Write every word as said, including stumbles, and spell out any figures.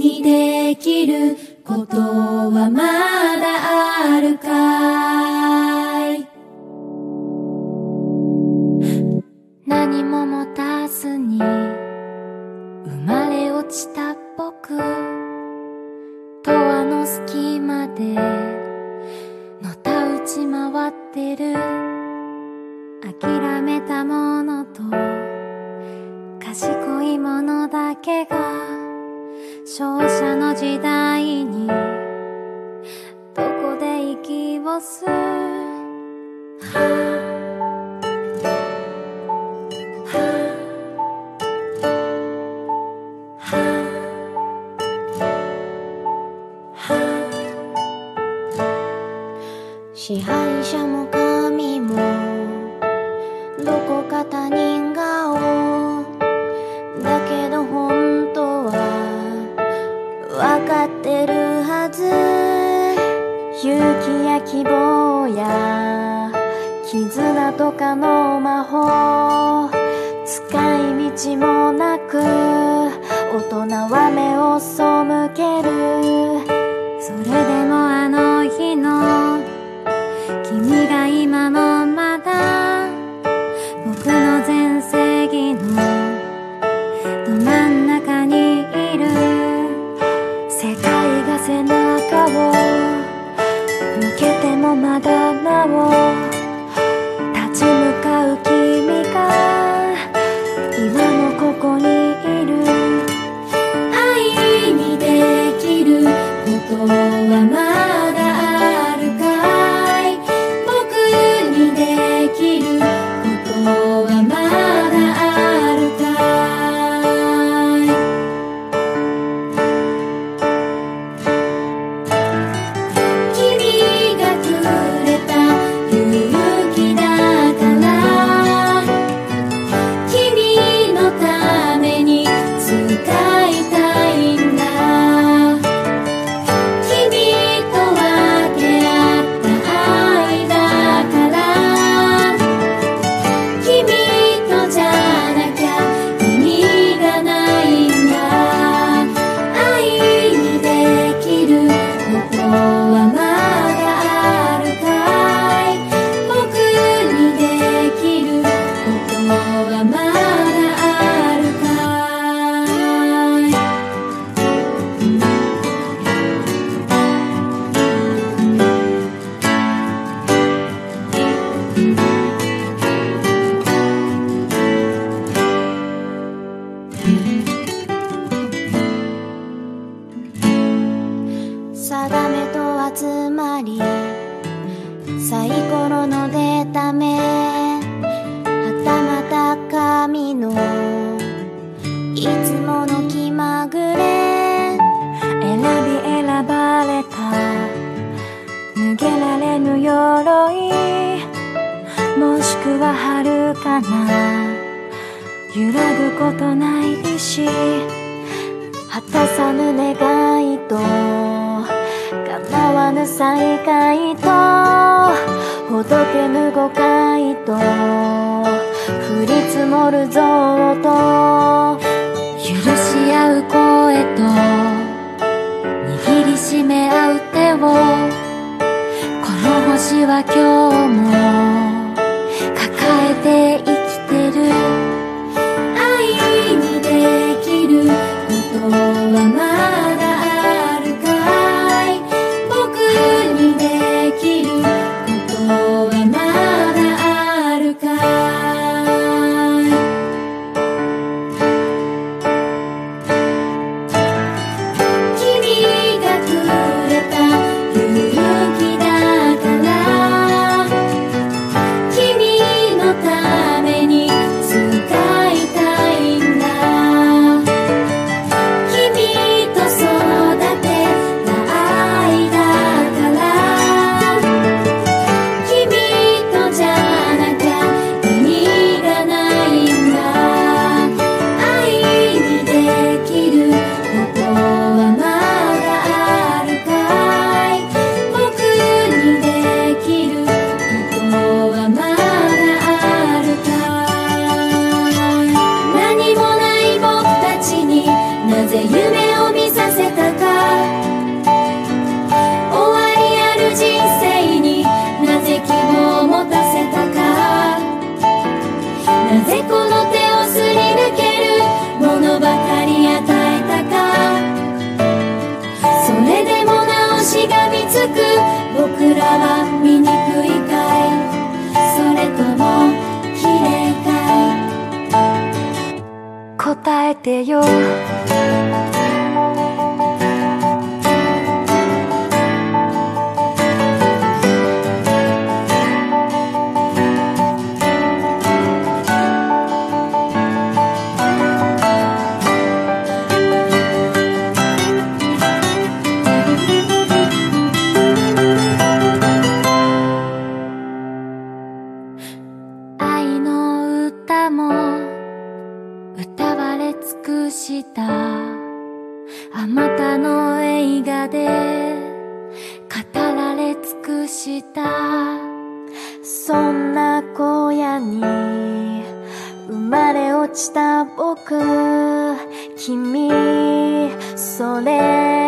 にできることはまだあるかい。 何も持たずに生まれ落ちた僕、ドアの隙間でのたうち回ってる。諦めたものと賢いものだけが勝者の時代にどこで息を吸う。支配者も神もどこか他人顔だけど本当は分かってるはず。勇気や希望や絆とかの魔法、使い道もなく大人は目を背ける。それでもあの日の君が今もまだ僕の全盛期のど真ん中にいる。世界が背中を向けてもまだなお立ち向かう君が今もここにいる。 愛にできることはまだあるかい。僕にできることはまだあるかい。君がくれた勇気だから君のために使いたいんだ。君と分け合った愛だから君とじゃなきゃ意味がないんだ。愛にできることはまだあるかい。僕にできることはまだあるかい。 定めと集まりサイコロの出た目、はたまた神のいつもの気まぐれ、選び選ばれた脱げられぬ鎧、もしくは遥かな揺らぐことない意志、果たさぬ願いと叶わぬ再会とほどけぬ誤解と降り積もる憎悪と許し合う声と握りしめ合う手を、この星は今日も抱えて生きてる。 愛にできることはまだあるかい。僕にできることはまだあるかい。君がくれた勇気だから君のために使いたいんだ。君と育てた愛だから君とじゃなきゃ意味がないんだ。愛にできることはまだあるかい。僕にできることはまだあるかい。何もない僕たちになぜ夢を見せたせたか、終わりある人生になぜ希望を持たせたか、なぜこの手をすり抜けるものばかり与えたか、それでもなおしがみつく僕らは醜いかい、それとも綺麗かい、答えてよ。あまたの映画で語られ尽くした、そんな荒野に生まれ落ちた僕、君それ